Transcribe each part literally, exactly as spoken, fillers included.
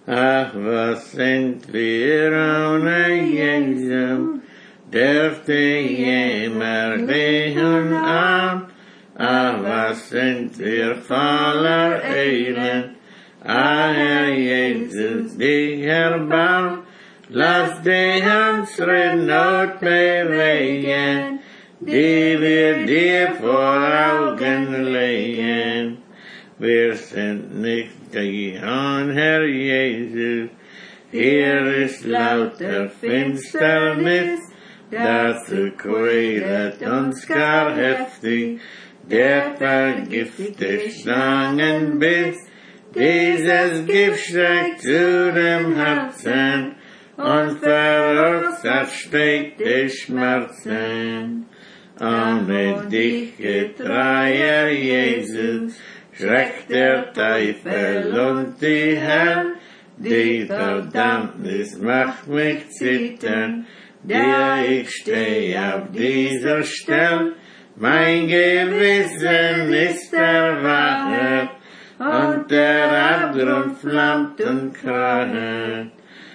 Ach, was sind wir ohne Jesu, dürfte jemand lehen an. Ach, was sind wir voller Elend, ah, Herr Jesus, dich erbarm, lass dich unsere Not bewegen, die wir dir vor Augen legen. Wir sind nicht gegangen, Herr Jesus, hier ist lauter Finsternis, dazu quält uns gar heftig der vergiftete Schlangenbiss. Dieses Gift steckt zu dem Herzen und verursacht stete Schmerzen. Ohne dich, getreuer Jesus, schreckt der Teufel und die Hölle. Die Verdammnis macht mich zittern, der ich steh auf dieser Stelle. Mein Gewissen ist erwacht und der Abgrund flammt und kracht.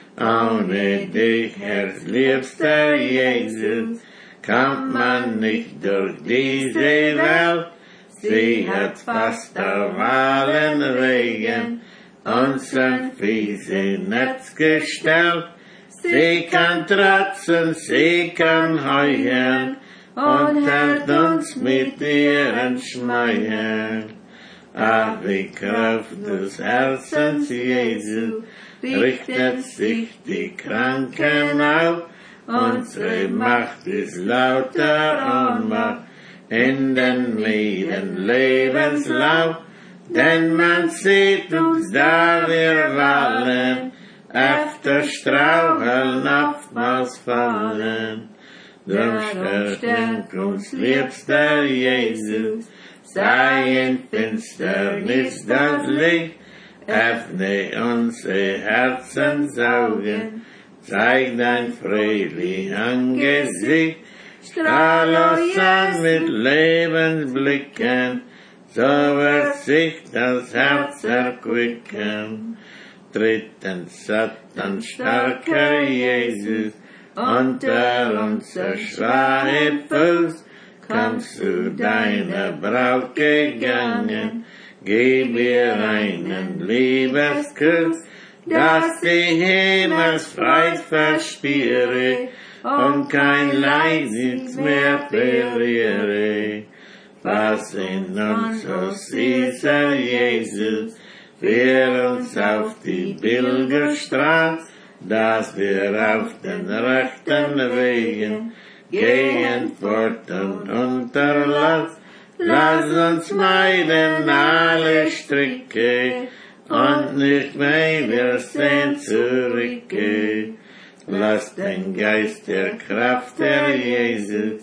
Ohne dich, herzliebster Jesus, kommt man nicht durch diese Welt. Sie hat fast auf allen Wegen unseren fiesen Netz gestellt. Sie kann trotzen, sie kann heulen und hält uns mit ihren Schmeichel. Ach, wie Kraft des Herzens Jesu richtet sich die Kranken auf. Unsere Macht ist lauter Ohnmacht in den milden Lebenslauf. Denn man sieht uns, da wir fallen, öfter straucheln, oftmals fallen. Drum stärkt uns, liebster Jesus, sei in Finsternis das Licht, öffne unsere Herzensaugen, zeig dein friedlich Angesicht, strahl uns an mit Lebensblicken, so wird sich das Herz erquicken. Tritt den Satan starker Jesus unter unser schwache Fuß, kommst zu deiner Braut gegangen, gib ihr einen Liebeskuss, dass die Himmelsfreiheit verspüre und kein Leidsitz mehr verliere. Was in uns, o süßer Jesus, führ uns auf die Pilgerstraße, dass wir auf den rechten Wegen gehen fort und unterlass. Lass uns meiden alle Stricke und nicht mehr wir sehen zurücke. Lass den Geist der Kraft der Jesus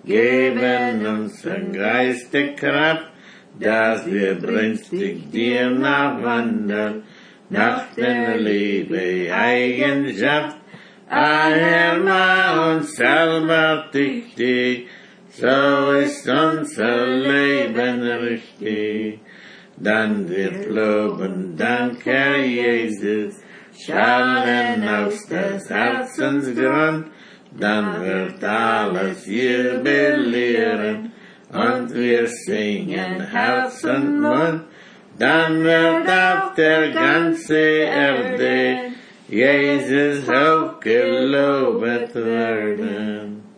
geben uns ein Geist der Kraft, dass wir brünstig dir nachwandern, nach der Liebe Eigenschaft. Ah, Herr, mach uns selber tüchtig, so ist unser Leben richtig. Dann wird Loben, Dank, Herr Jesus, schallen aus des Herzensgrund, dann wird alles jubilieren und wir singen Herz und Mund. Dann wird auf der ganzen Erde Jesus hochgelobet werden.